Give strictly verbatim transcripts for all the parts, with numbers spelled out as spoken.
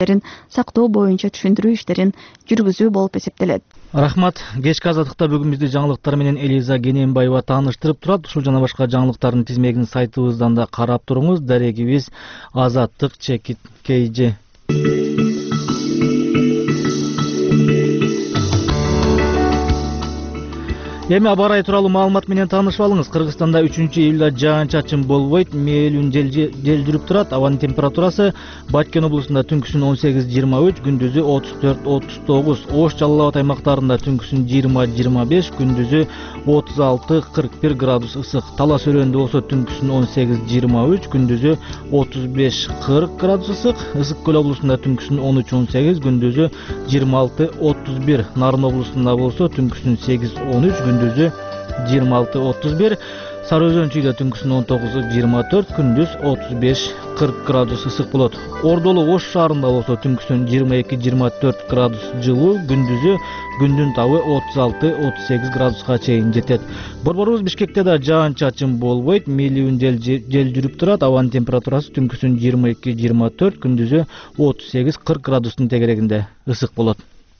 сактоо боюнча түшүндүрүү иштерин жүргүзүү болуп эсептелет. Рахмат. Кечки азаттыкта бүгүн бизди жаңылыктар менен Элиза Кененбаева тааныштырып турат. Ушул жана башка жаңылыктардын тизмегин сайтыбыздан да карап туруңуз. Дарегибиз Азаттык чекит кейжи. Эми аба ырайы тууралуу маалымат менен таанышып алыңыз. Кыргызстанда үчүнчү июлда жаан-чачын болбойт, мээлүүн жел жел жүрүп турат. Абанын температурасы Баткен облусунда түнкүсүн он сегиз жыйырма үч, күндүзү отуз төрт отуз тогуз. Ош Жалал Абад аймактарында түнкүсүн жыйырма жыйырма беш, күндүзү отуз алты кырк бир градус ысык. Талас өрөөнүндө болсо түнкүсүн он сегиз жыйырма үч, күндүзү отуз беш кырк градус ысык. Ысык көл облусунда түнкүсүн он үч он сегиз, күндүзү жыйырма алты отуз бир. Нарын облусунда болсо түнкүсүн сегиз он үч, күндүзү жыйырма алты отуз бир. Сары Өзөн чүйдө түнкүсүн он тогуз жыйырма төрт, күндүз отуз беш кырк градус ысык болот. Ордолу Ош шаарында болсо түнкүсүн жыйырма эки жыйырма төрт градус жылуу, күндүзү күндүн табы отуз алты отуз сегиз градуска чейин жетет. Борборубуз Бишкекте да жаан-чачын болбойт, мээлүүн жел жел жүрүп турат. Абанын температурасы түнкүсүн жыйырма эки жыйырма төрт, күндүзү отуз сегиз кырк градустун тегерегинде ысык болот.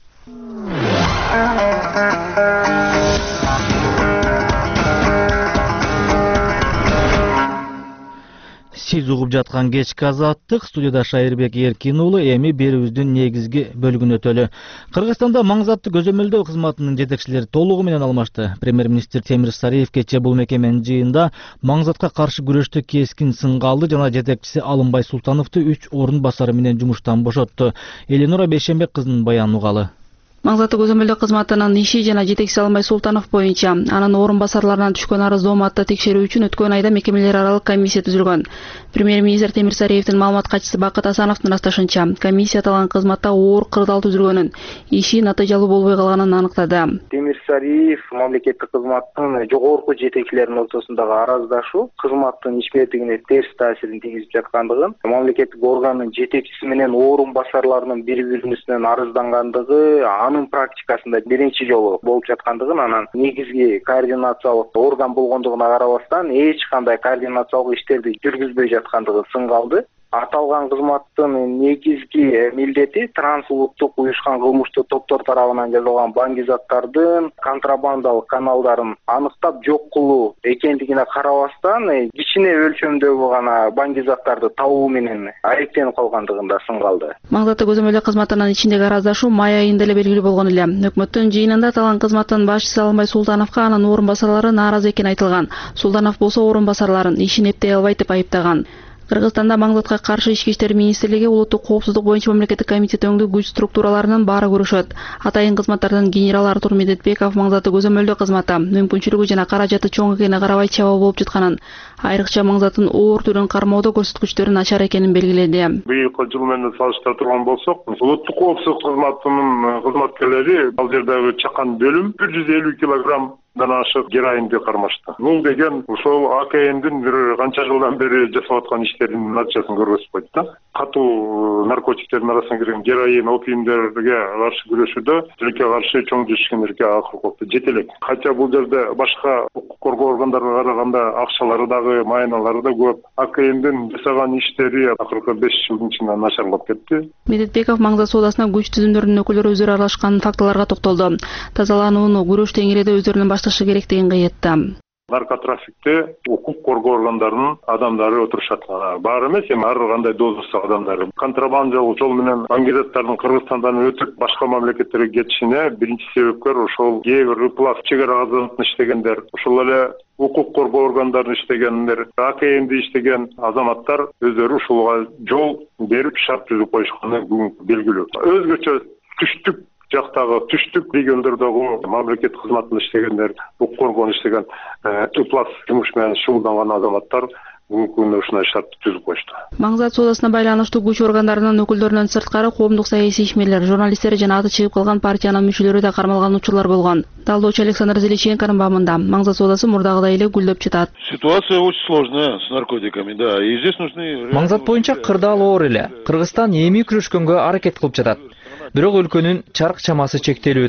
Сиз угуп жаткан кечки азаттык, студияда Шайырбек Эркин уулу. Эми берүүбүздүн негизги бөлүгүнө өтөлү. Кыргызстанда маңызаттуу көзөмөлдөө кызматынын жетекчилери толугу менен алмашты. Премьер-министр Темир Сариев кечээ бул мекеменин жыйынында маңызатка каршы күрөштө кескин сынга алды жана жетекчиси Алымбай Султановду үч орун басары менен жумуштан бошотту. Эленора Бейшембек кызынын баянын угалы. Маңызаттуу көзөмөлдөө кызматынын иши жана жетекчиси Алымбай Султанов боюнча анын орун басарларынан түшкөн арыздооматты текшерүү үчүн өткөн айда мекемелер аралык комиссия түзүлгөн. Премьер-министр Темир Сариевдин маалымат катчысы Бакыт Асановдун ырасташынча, комиссия аталган кызматта оор кырдаал түзүлгөнүн, иши натыйжалуу болбой калганын аныктады. Темир Сариев мамлекеттик кызматтын жогорку жетекчилеринин ортосундагы араздашуу кызматтын ишмердигине терс таасирин тийгизип жаткандыгын, мамлекеттик органдын жетекчиси менен орун басарларынын бири-биринен арыздангандыгы анын практикасында биринчи жолу болуп жаткандыгын, анан негизги координациялык орган болгондугуна карабастан эч кандай координациялык иштерди жүргүзбөй жаткандыгы сынга алды. Аталган кызматтын негизги милдети трансулуттук уюшкан кылмыштуу топтор тарабынан жасалган баңгизаттардын контрабандалык каналдарын аныктап жок кылуу экендигине карабастан кичине өлчөмдөгү гана баңгизаттарды табуу менен алектенип калгандыгында сынга алды. Маңызаттуу көзөмөлдөө кызматынын ичиндеги араздашуу май айында эле белгилүү болгон эле. Өкмөттүн жыйынында аталган кызматтын башчысы Алымбай Султановго анын орун басарлары нааразы экени айтылган. Султанов болсо орун басарларын ишин эптей албайт деп айыптаган. Кыргызстанда маңызатка каршы ички иштер министрлиги улуттук коопсуздук боюнча мамлекеттик комитет өңдүү күч структураларынын баары көрүшөт. Атайын кызматтардын генералы Артур Медетбеков маңызаттуу көзөмөлдөө кызматта мүмкүнчүлүгү жана каражаты чоң экенине карабай чабаа болуп жатканын, айрыкча маңызаттын оор түрүн кармоодо көрсөткүчтөрү начар экенин белгиледи. Быйылкы жыл менен салыштыра турган болсок, улуттук коопсуздук кызматынын кызматкерлери ал жердеги чакан бөлүм бир жүз элүү килограмм дан ашык героинди кармашты. Бул деген ошол А К Н'дин бир канча жылдан бери жасап аткан иштеринин натыйжасын көрсөтүп койт да. Катуу наркотиктердин арасына кирген героин, опиумдерге каршы күрөшүүдө тилекке каршы чоң жишкендерге акыл жете элек. Хотя бул жерде башка укук коргоо органдарына караганда акчалары дагы, майналары да көп. А К Н'дин жасаган иштери акыркы беш жылдын ичинде начарлап кетти. Медетбеков маңзат соодасына күч түзүмдөрүнүн өкүлдөрү өздөрү аралашкан фактыларга токтолду. Тазаланууну күрөш теңириде өздөрүнүн башташы керектигин кыйытты. Наркотрафикте укук коргоо органдарынын адамдары отурушат. Бар эмес, эми ар кандай дозасы адамдары. Контрабандалык жол менен баңгизаттардын Кыргызстандан өтүп башка мамлекеттерге кетишине биринчи себепкер ошол кээ бир ыплас чегара кызматында иштегендер, ошол эле укук коргоо органдарында иштегендер, А К Н'де иштеген азаматтар өздөрү ушулга жол берип шарт түзүп коюшканы бүгүнкү белгилүү. Өзгөчө түштүк жактагы түштүк региондордогу мамлекет кызматында иштегендер, укук коргоону иштеген ыплас жумуш менен шугулданган азаматтар бүгүнкү күндө ушундай шарт түзүп коюшту. Маңзат соодасына байланыштуу күч органдарынын өкүлдөрүнөн сырткары коомдук саясий ишмерлер, журналисттер жана аты чыгып калган партиянын мүчөлөрү да кармалган учурлар болгон. Талдоочу Александр Зеличенконун баамында маңзат соодасы мурдагыдай эле гүлдөп жатат. Ситуация очень сложная с наркотиками, да, и здесь нужны... Маңзат боюнча кырдаал оор эле. Кыргызстан эми күрөшкөнгө аракет кылып жатат. Бирок өлкөнүн чарк чамасы чектелүүдө.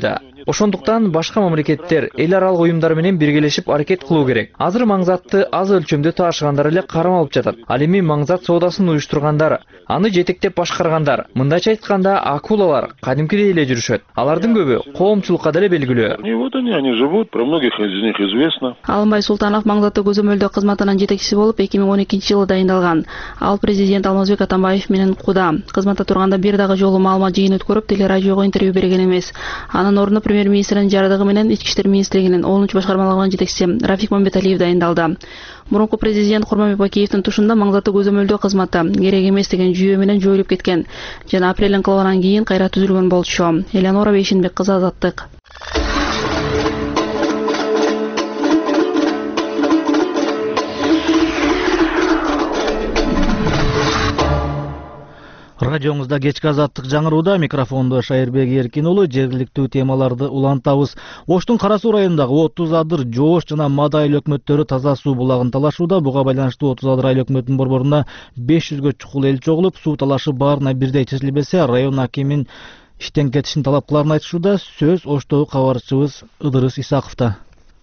Ошондуктан башка мамлекеттер эл аралык уюмдар менен биргелешип аракет кылуу керек. Азыр маңзатты аз өлчөмдө таашыгандар эле кармалып алып жатат. Ал эми маңзат соодасын уюштургандар, аны жетектеп башкаргандар, мындайча айтканда акулалар кадимкидей эле жүрүшөт. Алардын көбү коомчулукка деле белгилүү. И вот они, они живут, про многих из них известно. Алымбай Султанов маңзатты көзөмөлдөө кызматынын жетекчиси болуп эки миң он экинчи жылы дайындалган. Ал президент Алмазбек Атамбаев менен куда. Кызматта турганда бир дагы жолу маалымат жыйын өткөрүп, телерадиого интервью берген эмес. Анын ордуна премьер-министрдин жардыгы менен Ички иштер министрлигинин онунчу башкармалыгынын жетекчиси Рафик Мамбеталиев дайындалды. Мурунку президент Курманбек Бакиевдин тушунда маңзатты көзөмөлдөө кызматы керек эмес деген жүйө менен жоюлуп кеткен жана апрель инкылабынан кийин кайра түзүлгөн болчу. Элеонора Бейшенбек кызы, Азаттык. Радиоңузда кечки Азаттык жаңырууда, микрофондо Шайырбек Эркин уулу. Жергиликтүү темаларды улантабыз. Оштун Кара Суу районундагы отуз адыр, Жоош жана Мада айыл өкмөттөрү таза суу булагын талашууда. Буга байланыштуу отуз адыр айыл өкмөтүнүн борборуна беш жүзгө чукул эл чогулуп, суу талашы баарына бирдей чечилбесе, район акимин иштен кетишин талап кыларын айтышууда. Сөз Оштогу кабарчыбыз Ыдырыс Исаковдо.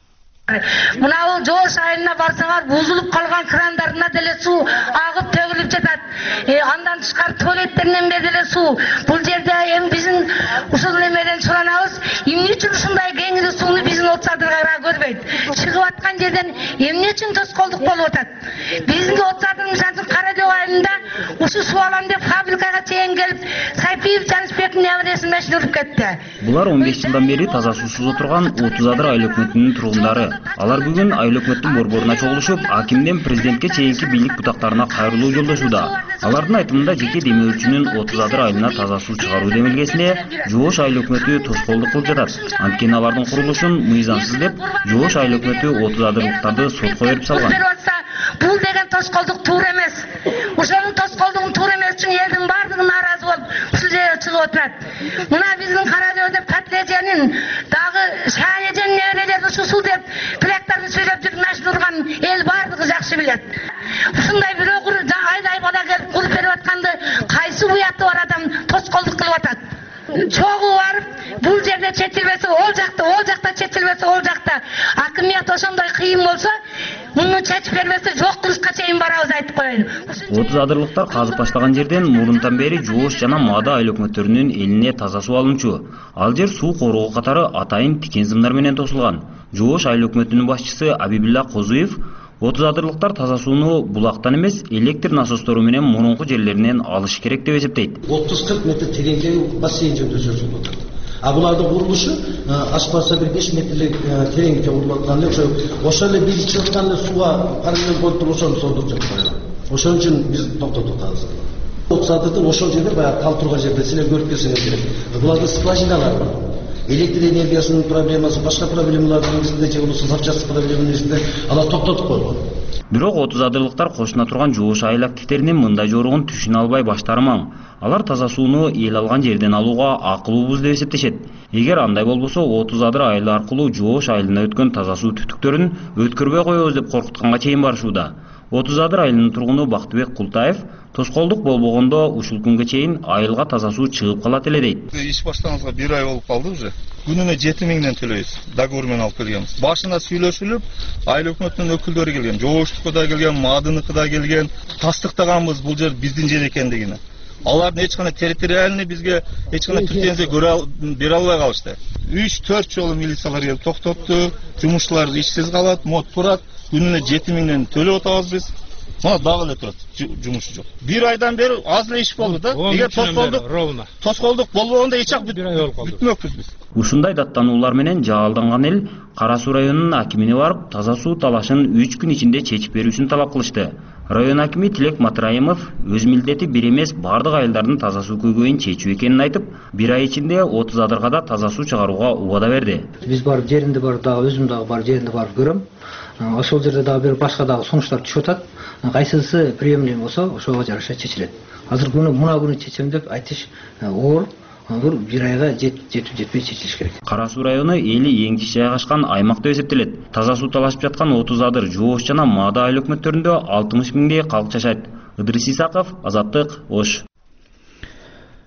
Мына бул Жоош айылына барсаңар, бузулуп калган крандарына деле суу агып төгүлүп жатат. Э, андан тышкары туалеттеринен бери деле суу. Бул жерде эми биздин ушул немеден суранабыз, эмне үчүн ушундай кеңири сууну биздин отуз адырга көрбөйт? Чыгып аткан жерден эмне үчүн тоскоолдук болуп атат? Биздин отуз адыр мисалы Карадоо айылында ушу суу алам деп фабрикага чейин келип, Сайпиев Жанысбектин небересин машина уруп кетти. Булар он беш жылдан бери таза суусуз отурган отуз адыр айыл өкмөтүнүн тургундары. Алар бүгүн айыл өкмөттүн борборуна чогулушуп, акимден президентке чейинки бийлик бутактарына кайрылуу жолдошууда. Алардын айтымында жеке демөөрчүнүн отуз адыр айылына таза суу чыгаруу демилгесине Жоош айыл өкмөтү тоскоолдук кылып жатат. Анткени алардын курулушун мыйзамсыз деп Жоош айыл өкмөтү отуз адырлыктарды сотко берип салган. Бул деген тоскоолдук туура эмес. Ошонун тоскоолдугун туура эмес үчүн элдин баардыгы нааразы болуп ушул жерге чыгып отурат. Мына биздин Карадөөдө Патлеженин дагы Шаанежен неберелери ушу суу деп плактарды сүйлөп жүрүп машина урган эл баардыгы жакшы билет. Ушундай бирөө айдай бала келип куруп берип атканды кайсы уяты бар адам тоскоолдук кылып атат? Чогуу барып, бул жерде чечилбесе, ол жакта, ол жакта чечилбесе, ол жакта. Акимият ошондой кыйын болсо, муну чечип бербесе, жок кылышка чейин барабыз, айтып коеюн. отуз адырлыктар казып баштаган жерден мурунтан бери Жоош жана Мада айыл өкмөттөрүнүн элине таза суу алынчу. Ал жер суу коргоо катары атайын тикен зымдар менен тосулган. Жоош айыл өкмөтүнүн башчысы Абибилла Козуев отуз адырлыктар таза сууну булактан эмес, электр насостору менен мурунку жерлеринен алыш керек деп эсептейт. отуз кырк метр тереңдеги бассейн жөндөшүлүп атат. А булардын курулушу ашпаса бир беш метрлик тереңдикте курулуп аткан эле, ошо ошо эле биз ичип аткан эле сууга параллель болуп туруп ошону сордуп жатат. Ошон үчүн биз токтотуп атабыз. отуз адырдын ошол жерде баягы тал турган жерде силер көрүп келсеңиз керек. Булардын скважиналары бар. Электр энергиясынын проблемасы, башка проблемалардын негизинде же болбосо запчасты проблеманын негизинде алар токтотуп койгон. Бирок отуз адырлыктар кошуна турган Жоош айыл активдеринин мындай жоругун түшүнө албай баштары маң. Алар таза сууну эл алган жерден алууга акылуубуз деп эсептешет. Эгер андай болбосо отуз адыр айылы аркылуу Жоош айылына өткөн таза суу түтүктөрүн өткөрбөй коебуз деп коркутканга чейин барышууда. отуз адыр айылынын тургуну Бактыбек Култаев тоскоолдук болбогондо ушул күнгө чейин айылга таза суу чыгып калат эле дейт. Иш баштаганыбызга бир ай болуп калды уже. Күнүнө жети миңден төлөйбүз. Договор менен алып келгенбиз. Башына сүйлөшүлүп, айыл өкмөтүнүн өкүлдөрү келген, Жооштука да келген, Мадыныка да келген. Тастыктаганбыз бул жер биздин жер экендигин. Алардын эч кандай территориальный бизге эч кандай претензия көрө бере албай калышты. үч төрт жолу милициялар келип токтотту. Жумушчулар ишсиз калат, мод турат. Күнүнө жети миңден төлөп атабыз биз. Мына дагы эле турат, жумушу жок. бир айдан бери аз эле иш болду да. Эгер тоскоолдук, тоскоолдук болбогондо эч ак бүтмөкпүз биз. Ушундай даттануулар менен жаалданган эл Кара Суу районунун акимине барып, таза суу талашын үч күн ичинде чечип берүүсүн талап кылышты. Район акими Тилек Матраимов өз милдети бир эмес бардык айылдардын таза суу көйгөйүн чечүү экенин айтып, бир ай ичинде отуз адырга да таза суу чыгарууга убада берди. Биз барып жеринде барып дагы өзүм дагы барып жеринде барып көрөм. Ошол жерде дагы бир башка дагы сунуштар түшүп атат. Кайсысы приемный болсо, ошого жараша чечилет. Азыр күнү мына күнү чечем деп айтыш оор. Бир бир айга жетип жетпей чечилиш керек. Кара Суу району эли эң кичи жайгашкан аймак деп эсептелет. Таза суу талашып жаткан отуз адыр, Жоош жана Мада айыл өкмөттөрүндө алтымыш миңдей калк жашайт. Ыдырыс Исаков, Азаттык, Ош.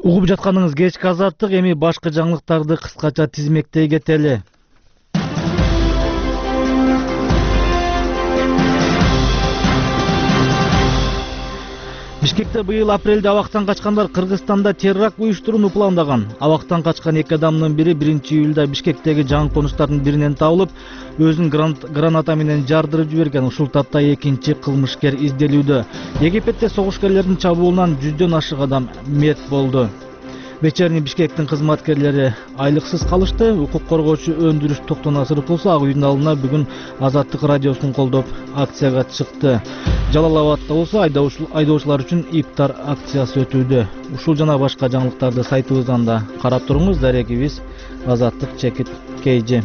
Угуп жатканыңыз кечки азаттык, эми башка жаңылыктарды кыскача тизмектей кетели. Бишкекте быйыл апрелде абактан качкандар Кыргызстанда терракт уюштурууну пландаган. Абактан качкан эки адамдын бири биринчи июлда Бишкектеги жаңы конуштардын биринен табылып, өзүн граната менен жардырып жиберген. Ушул тапта экинчи кылмышкер изделүүдө. Египетте согушкерлердин чабуулунан жүздөн ашык адам мерт болду. Вечерний Бишкектин кызматкерлери айлыксыз калышты. Укук коргоочу өндүрүш токтоона сыркылса, Ак үйдүн алдына бүгүн Азаттык радиосун колдоп акцияга чыкты. Жалал-Абадта болсо айдоочулар үчүн ифтар акциясы өтүүдө. Ушул жана башка жаңылыктарды сайтыбыздан да карап туруңуз. Дарегибиз Азаттык чекит кейжи.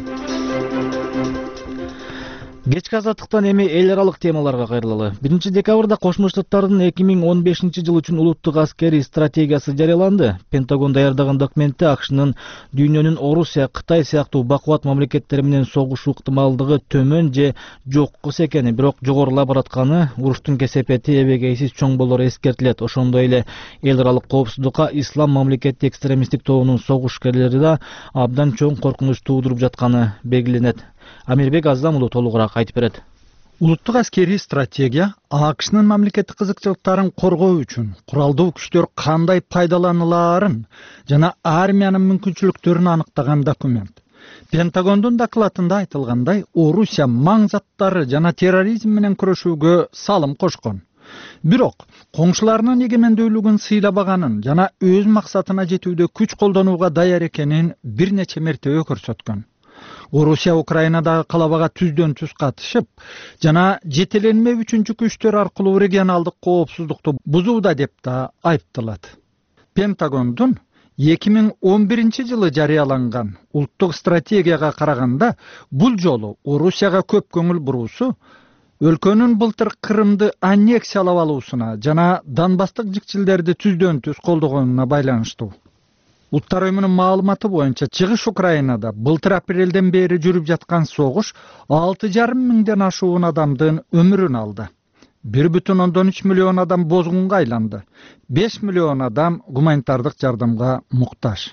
Кечки азаттыктан эми эл аралык темаларга кайрылалы. биринчи декабрда Кошмо Штаттардын эки миң он бешинчи жыл үчүн улуттук аскерий стратегиясы жарыяланды. Пентагон даярдаган документте АКШнын дүйнөнүн Орусия, Кытай сыяктуу бакубат мамлекеттер менен согушуу ыктымалдыгы төмөн же жоккус экени, бирок жогорулап баратканы, уруштун кесепети эбегейсиз чоң болору эскертилет. Ошондой эле эл аралык коопсуздукка ислам мамлекети экстремисттик тобунун согушкерлери да абдан чоң коркунуч туудуруп жатканы белгиленет. Амирбек Аздамулу толугураак айтып берет. Улуттук аскерий стратегия АКШнын мамлекеттик кызыкчылыктарын коргоо үчүн куралдуу күчтөр кандай пайдаланылаарын жана армиянын мүмкүнчүлүктөрүн аныктаган документ. Пентагондун докладында айтылгандай, Орусия маңзаттары жана терроризм менен күрөшүүгө салым кошкон. Бирок коңшуларынын эгемендүүлүгүн сыйлабаганын жана өз максатына жетүүдө күч колдонууга даяр экенин бир нече мертебе көрсөткөн. Орусия Украинадагы калабага түздөн түз катышып, жана жетеленме үчүнчү күчтөр аркылуу регионалдык коопсуздукту бузууда деп да айыпталат. Пентагондун эки миң он биринчи жылы жарыяланган улуттук стратегияга караганда, бул жолу Орусияга көп көңүл буруусу өлкөнүн былтыр Крымды аннексиялап алуусуна жана Донбасстык жикчилдерди түздөн түз колдогонуна байланыштуу. Улуттар уюмунун маалыматы боюнча, чыгыш Украинада былтыр апрелден бери жүрүп жаткан согуш алты жарым миңден ашуун адамдын өмүрүн алды. бир бүтүн ондон үч миллион адам бозгунга айланды. беш миллион адам гуманитардык жардамга муктаж.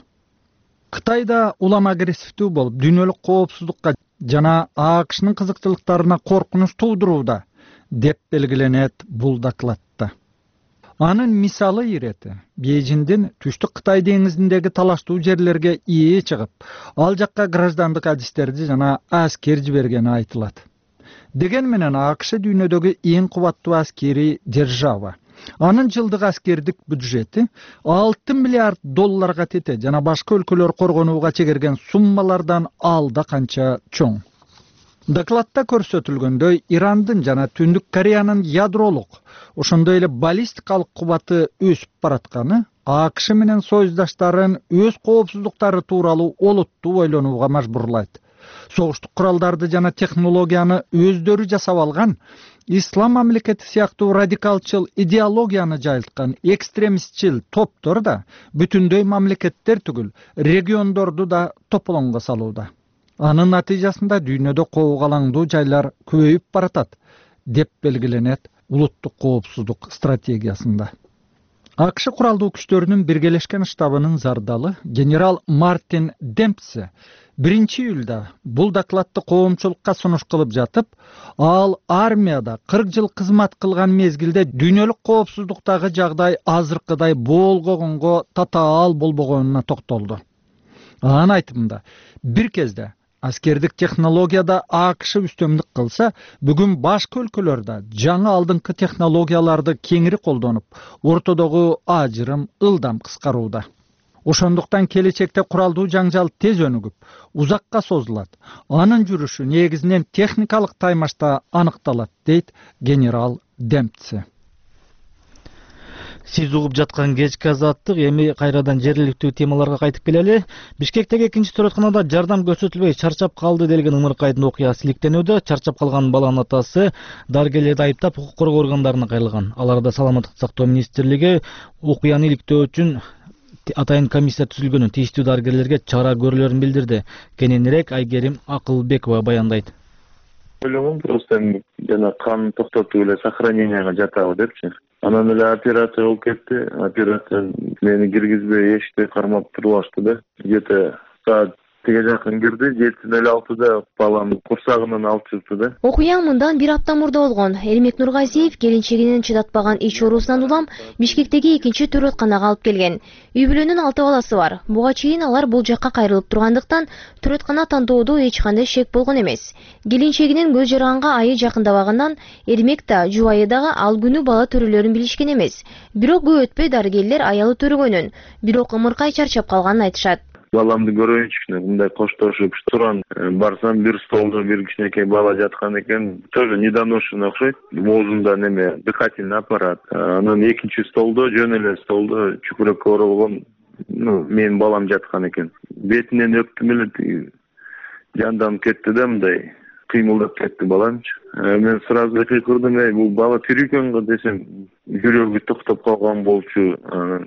Кытайда улам агрессивдүү болуп, дүйнөлүк коопсуздукка жана АКШнын кызыкчылыктарына коркунуч туудурууда деп белгиленет бул докладта. Анын мисалы ирети Бейжиңдин түштүк Кытай деңизиндеги талаштуу жерлерге ие чыгып, ал жакка граждандык адистерди жана аскер жибергени айтылат. Деген менен АКШ дүйнөдөгү эң кубаттуу аскерий держава. Анын жылдык аскердик бюджети алты миллиард долларга тете жана башка өлкөлөр коргонууга чегерген суммалардан алда канча чоң. Докладта көрсөтүлгөндөй, Ирандын жана Түндүк Кореянын ядролук, ошондой эле баллистикалык кубаты өсүп баратканы АКШ менен союздаштарын өз коопсуздуктары тууралуу олуттуу ойлонууга мажбурлайт. Согуштук куралдарды жана технологияны өздөрү жасап алган, ислам мамлекети сыяктуу радикалчыл идеологияны жайылткан экстремистчил топтор да бүтүндөй мамлекеттер түгүл, региондорду да тополоңго салууда. Анын натыйжасында дүйнөдө коогалаңдуу жайлар көбөйүп баратат, деп белгиленет улуттук коопсуздук стратегиясында. АКШ куралдуу күчтөрүнүн биргелешкен штабынын зардалы генерал Мартин Демпсе биринчи июлда бул докладты коомчулукка сунуш кылып жатып, ал армияда кырк жыл кызмат кылган мезгилде дүйнөлүк коопсуздуктагы жагдай азыркыдай болгогонго татаал болбогонуна токтолду. Анын айтымында, бир кезде аскердик технологияда АКШ үстөмдүк кылса, бүгүн башка өлкөлөрдө жаңы алдыңкы технологияларды кеңири колдонуп, ортодогу ажырым ылдам кыскарууда. Ошондуктан келечекте куралдуу жаңжал тез өнүгүп, узакка созулат. Анын жүрүшү негизинен техникалык таймашта аныкталат, дейт генерал Демпсе. Сиз угуп жаткан кечки азаттык, эми кайрадан жергиликтүү темаларга кайтып келели. Бишкектеги экинчи төрөтканада жардам көрсөтүлбөй чарчап калды делген ымыркайдын окуя силиктенүүдө. Чарчап калган баланын атасы дарыгерлерди айыптап укук коргоо органдарына кайрылган. Аларда саламаттык сактоо министрлиги окуяны иликтөө үчүн атайын комиссия түзүлгөнүн, тийиштүү дарыгерлерге чара көрүлөрүн билдирди. Кененирээк Айгерим Акылбекова баяндайт. Ойлогом просто жана кан токтотуп эле сохраненияга жатабы депчи. Анан эле операция болуп кетти. Операция мени киргизбей эшикте кармап туруп да. Где-то саат тиге жакын кирди, жети нөл алтыда балам курсагынан алып чыкты да. Окуя мындан бир апта мурда болгон. Эрмек Нургазиев келинчегинин чыдатпаган ич оорусунан улам Бишкектеги экинчи төрөтканага алып келген. Үй бүлөнүн алты баласы бар. Буга чейин алар бул жакка кайрылып тургандыктан төрөткана тандоодо эч кандай шек болгон эмес. Келинчегинин көз жарганга айы жакындабагынан Эрмек да, жубайы дагы ал күнү бала төрөлөрүн билишкен эмес. Бирок көп өтпөй дарыгерлер аялы төрөгөнүн, бирок ымыркай чарчап калганын айтышат. Баламды көрөйүнчү, мындай коштошуп турган, барсам бир столдо бир кичинекей бала жаткан экен, тоже недоношенный окшойт, оозунда неме, дыхательный аппарат. Анан экинчи столдо, жөн эле столдо чүпүрөккө оролгон, ну, менин балам жаткан экен. Бетинен өптүм эле, жанданып кетти да, мындай кыймылдап кетти баламчы. Мен сразу кырдым, эй, бул бала тирүү экен го десем, жүрөгү токтоп калган болчу.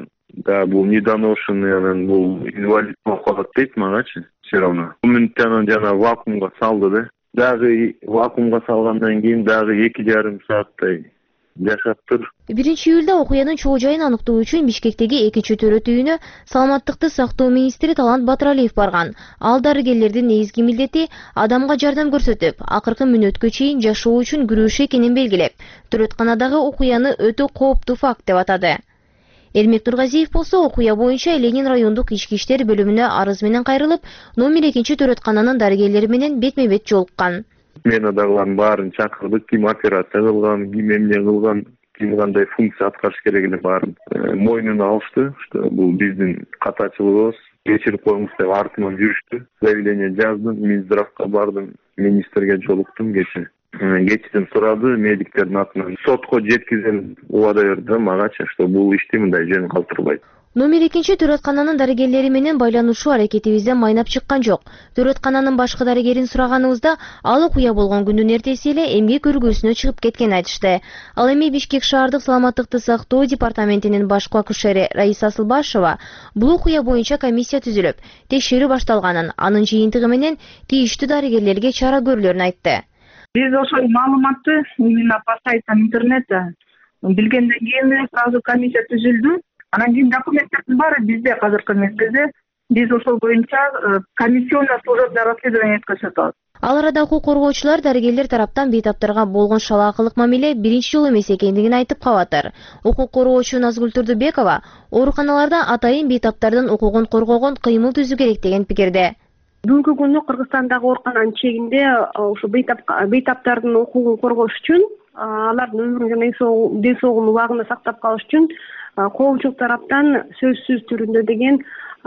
Да, бул недоношенный, анан бул инвалид болуп калат дейт магачы, все равно. Бул мүнөттө анан жана вакуумга салды да. Дагы вакуумга салгандан кийин дагы эки жарым сааттай жашап тур. биринчи июлда окуянын чоо жайын аныктоо үчүн Бишкектеги экинчи төрөт үйүнө саламаттыкты сактоо министри Талант Батыралиев барган. Ал дарыгерлердин негизги милдети адамга жардам көрсөтүп, акыркы мүнөткө чейин жашоо үчүн күрөшүү экенин белгилеп, төрөтканадагы окуяны өтө кооптуу факт деп атады. Эрмек Нургазиев болсо окуя боюнча Ленин райондук ички иштер бөлүмүнө арыз менен кайрылып, номер экинчи төрөткананын дарыгерлери менен бетме-бет жолуккан. Мен адагылардын баарын чакырдык, ким операция кылган, ким эмне кылган, ким кандай функция аткарыш керегин баарын мойнуна алышты, что бул биздин катачылыгыбыз, кечирип коюңуз деп артынан жүрүштү. Заявление жаздым, Минздравга бардым, министрге жолуктум кечээ. Кечиден сурады, медиктердин атынан сотко жеткизем убада берди магачы, что бул ишти мындай жөн калтырбайт. Номер экинчи төрөткананын дарыгерлери менен байланышуу аракетибизден майнап чыккан жок. Төрөткананын башкы дарыгерин сураганыбызда ал окуя болгон күндүн эртеси эле эмгек өргүүсүнө чыгып кеткен айтышты. Ал эми Бишкек шаардык саламаттыкты сактоо департаментинин башкы акушери Раиса Асылбашева бул окуя боюнча комиссия түзүлүп, текшерүү башталганын, анын жыйынтыгы менен тийиштүү дарыгерлерге чара көрүлөрүн айтты. Биз ошол маалыматты именно по сайтам интернетте билгенден кийин сразу комиссия түзүлдү. Анан кийин документтердин баары бизде азыркы мезгилде. Биз ошол боюнча комиссионный служебное расследование өткөзүп атабыз. Ал арада укук коргоочулар дарыгерлер тараптан бейтаптарга болгон шалаакылык мамиле биринчи жолу эмес экендигин айтып калатыр. Укук коргоочу Назгүл Турдубекова ооруканаларда атайын бейтаптардын укугун коргогон кыймыл түзүү керек деген пикирде. Бүгүнкү күндө Кыргызстандагы оорукананын чегинде ушу бейтаптардын укугун коргош үчүн, алардын өмүрүн жана ден соолугун убагында сактап калыш үчүн коомчулук тараптан сөзсүз түрүндө деген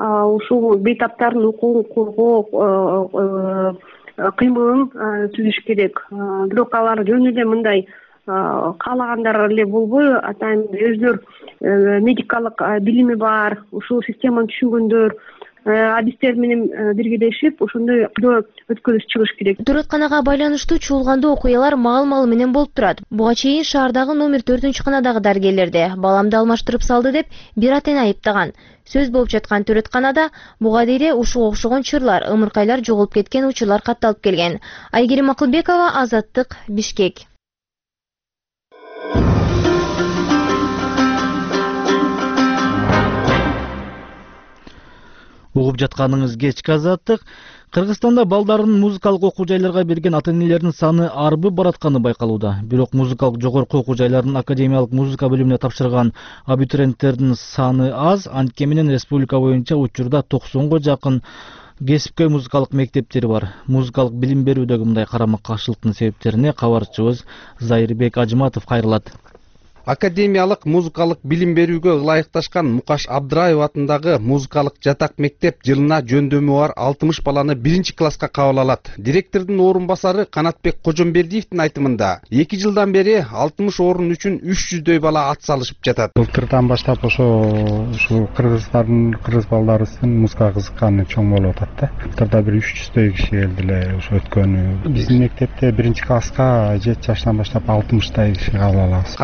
ушул бейтаптардын укугун коргоо кыймылын түзүш керек. Бирок алар жөн эле мындай каалагандар эле болбой, атайын өздөр медикалык билими бар, ушул системаны түшүнгөндөр адистер менен биргелешип ошондой өткөрүп чыгыш керек. Төрөтканага байланыштуу чуулгандуу окуялар мал-мал менен болуп турат. Буга чейин шаардагы номер төртүнчү канадагы дарыгерлерде баламды алмаштырып салды деп бир атен айыптаган. Сөз болуп жаткан төрөтканада буга дейре ушуга окшогон чырлар, ымыркайлар жоголуп кеткен учурлар катталып келген. Айгерим Акылбекова, Азаттык, Бишкек. Угуп жатканыңыз кечки Азаттык. Кыргызстанда балдардын музыкалык окуу жайларга берген ата-энелердин саны арбып баратканы байкалууда. Бирок музыкалык жогорку окуу жайлардын академиялык музыка бөлүмүнө тапшырган абитуриенттердин саны аз, анткени менен республика боюнча учурда токсонго жакын кесипкөй музыкалык мектептери бар. Музыкалык билим берүүдөгү мындай карама-каршылыктын себептерине кабарчыбыз Зайырбек Ажыматов кайрылат. Академиялык музыкалык билим берүүгө ылайыкташкан Мукаш Абдыраев атындагы музыкалык жатак мектеп жылына жөндөмү бар алтымыш баланы биринчи класска кабыл алат. Директордун орун басары Канатбек Кожомбердиевдин айтымында эки жылдан бери алтымыш орун үчүн үч жүздөй бала ат салышып жатат. Былтырдан баштап ошо ушу кыргыздардын кыргыз балдарыбыздын музыкага кызыкканы чоң болуп атат да. Былтырда бир үч жүздөй киши келди эле ошо өткөнү. Биздин мектепте биринчи класска жети жаштан баштап алтымыштай киши кабыл алабыз. Канатбек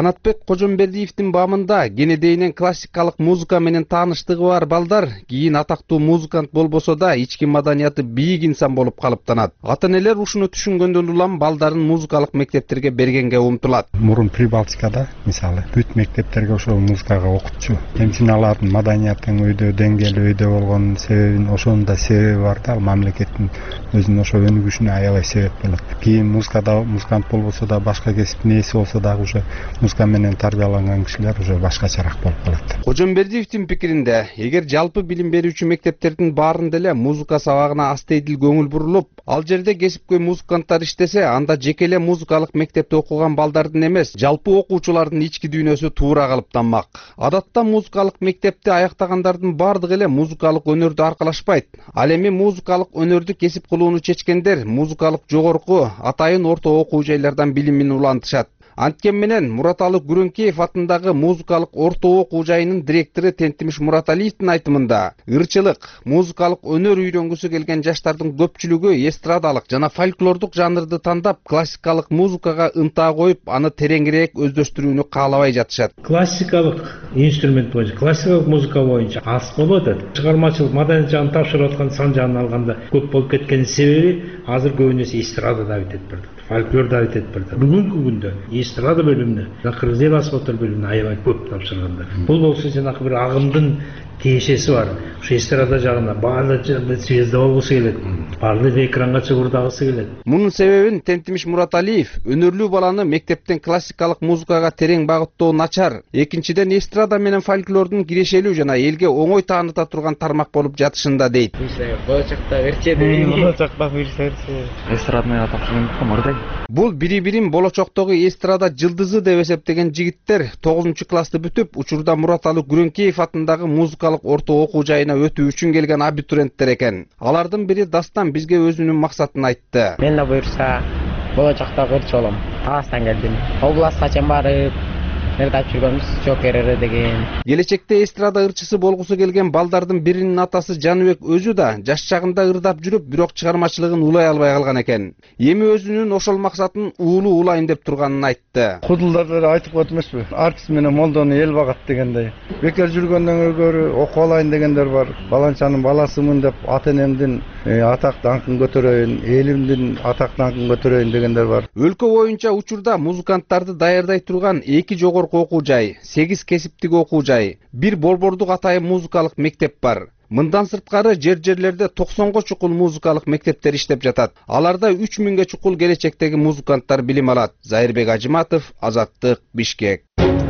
Кожомбердиевдин бамында кенедейинен классикалык музыка менен тааныштыгы бар балдар кийин атактуу музыкант болбосо да ички маданияты бийик инсан болуп калыптанат. Ата-энелер ушуну түшүнгөндөн улам балдарын музыкалык мектептерге бергенге умтулат. Мурун Прибалтикада мисалы бүт мектептерге ошол музыкага окутчу. Кемчин алардын маданиятын өйдө, деңгээли өйдө болгон себебин ошонун да себеби бар да, ал мамлекеттин өзүнүн ошо өнүгүшүнө аябай себеп болот. Кийин музыкада музыкант болбосо да, башка кесиптин ээси болсо дагы уже музыка менен тарбияланган кишилер уже башкачараак болуп калат. Кожомбердиевдин пикиринде, эгер жалпы билим берүүчү мектептердин баарында эле музыка сабагына астейдил көңүл бурулуп, ал жерде кесипкөй музыканттар иштесе, анда жеке эле музыкалык мектепте окуган балдардын эмес, жалпы окуучулардын ички дүйнөсү туура калыптанмак. Адатта музыкалык мектепти аяктагандардын бардыгы эле музыкалык өнөрдү аркалашпайт. Ал эми музыкалык өнөрдү кесип кылууну чечкендер музыкалык жогорку, атайын орто окуу жайлардан билимин улантышат. Анткени менен Мураталы Күрөңкеев атындагы музыкалык орто окуу жайынын директору Тентимиш Мураталиевдин айтымында, ырчылык, музыкалык өнөр үйрөнгүсү келген жаштардын көпчүлүгү эстрадалык жана фольклордук жанрды тандап, классикалык музыкага ынта коюп, аны тереңирээк өздөштүрүүнү каалабай жатышат. Классикалык инструмент боюнча, классикалык музыка боюнча аз болуп атат. Чыгармачылык маданият жагын тапшырып аткан сан жагын алганда көп болуп кеткенин себеби азыр көбүнесе эстрадада бүтөт бирди. Фольклорда айтып бирди. Бүгүнкү күндө эстрада бөлүмүнө, кыргыз эл аспаптар бөлүмүнө аябай көп тапшыргандар. Бул болсо жанакы бир агымдын тиешеси бар. Ушу эстрада жагында баардык звезда болгусу келет, баардык экранга чыгырдагысы келет. Мунун себебин Тентимиш Мураталиев өнөрлүү баланы мектептен классикалык музыкага терең багыттоо начар. Экинчиден эстрада менен фольклордун кирешелүү жана элге оңой тааныта турган тармак болуп жатышында дейт. Болочокто берчи дейм. Болочокто берсе, эстрадага тапшырган мурдай. Бул бири-бирин болочоктогу эстрада жылдызы деп эсептеген жигиттер тогузунчу классты бүтүп, учурда Мураталы Күрөңкеев атындагы музыкалык орто окуу жайына өтүү үчүн келген абитуриенттер экен. Алардын бири Дастан бизге өзүнүн максатын айтты. Мен да буйрса, болочокто ырчы болом. Таластан келдим. Областка чейин барып, нердап жүргөнбүз, Жокерere деген. Келечекте эстрада ырчысы болгусу келген балдардын биринин атасы Жаныбек өзү да жаш чагында ырдап жүрүп, бирок чыгармачылыгын улай албай калган экен. Эми өзүнүн ошол максатын уулу улайын деп турганын айтты. Кудулдар айтып кетмешпи? Артист менен молдону эл багат дегендей. Бекер жүргөндөн өгөрү окуп алайын дегендер бар. Баланчанын баласымын деп ата-энемдин атак даңкын көтөрөйүн, элимдин атак даңкын көтөрөйүн дегендер бар. Өлкө боюнча учурда музыканттарды даярдай турган эки жогорку окуу жай, сегиз кесиптик окуу жай, бир борбордук атайын музыкалык мектеп бар. Мындан сырткары жер-жерлерде токсонго чукул музыкалык мектептер иштеп жатат. Аларда үч миңге чукул келечектеги музыканттар билим алат. Зайырбек Ажыматов, Азаттык, Бишкек.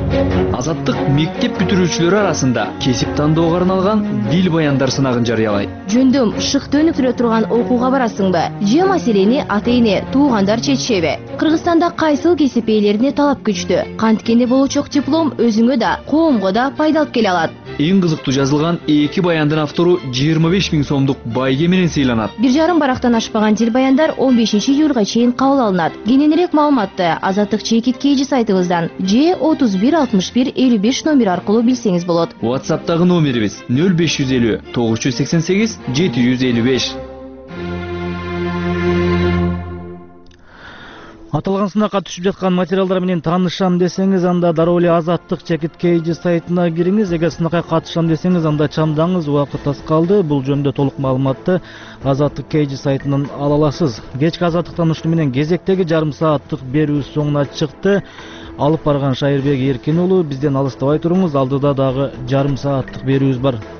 Азаттык мектеп бүтүрүүчүлөрү арасында кесип тандоого арналган дил баяндар сынагын жарыялайт. Жөндөм шыкты өнүктүрө турган окууга барасыңбы? Же маселени ата-эне, туугандар чечеби? Кыргызстанда кайсыл кесип ээлерине талап күчтүү? Канткени болочок диплом өзүңө да, коомго да пайда алып келе алат. Эң кызыктуу жазылган эки баяндын автору жыйырма беш миң сомдук байге менен сыйланат. Бир жарым барактан ашпаган дил баяндар он бешинчи июлга чейин кабыл алынат. Кененирээк маалыматты Азаттык чекит кейжи сайтыбыздан же отуз бир алтымыш бир элүү беш номер аркылуу билсеңиз болот. WhatsApp'тагы номерибиз нөл беш жүз элүү тогуз жүз сексен сегиз жети жүз элүү беш. Аталган сынакка түшүп жаткан материалдар менен таанышам десеңиз, анда дароо эле Азаттык чекит кейжи сайтына кириңиз. Эгер сынакка катышам десеңиз, анда чамдаңыз, убакыт аз калды. Бул жөнүндө толук маалыматты Азаттык кейжи сайтынан ала аласыз. Кечки Азаттыктан ушуну менен кезектеги жарым сааттык берүү соңуна чыкты. Алып барган Шайырбек Эркин уулу, бизден алыстабай туруңуз, алдыда дагы жарым сааттык берүүбүз бар.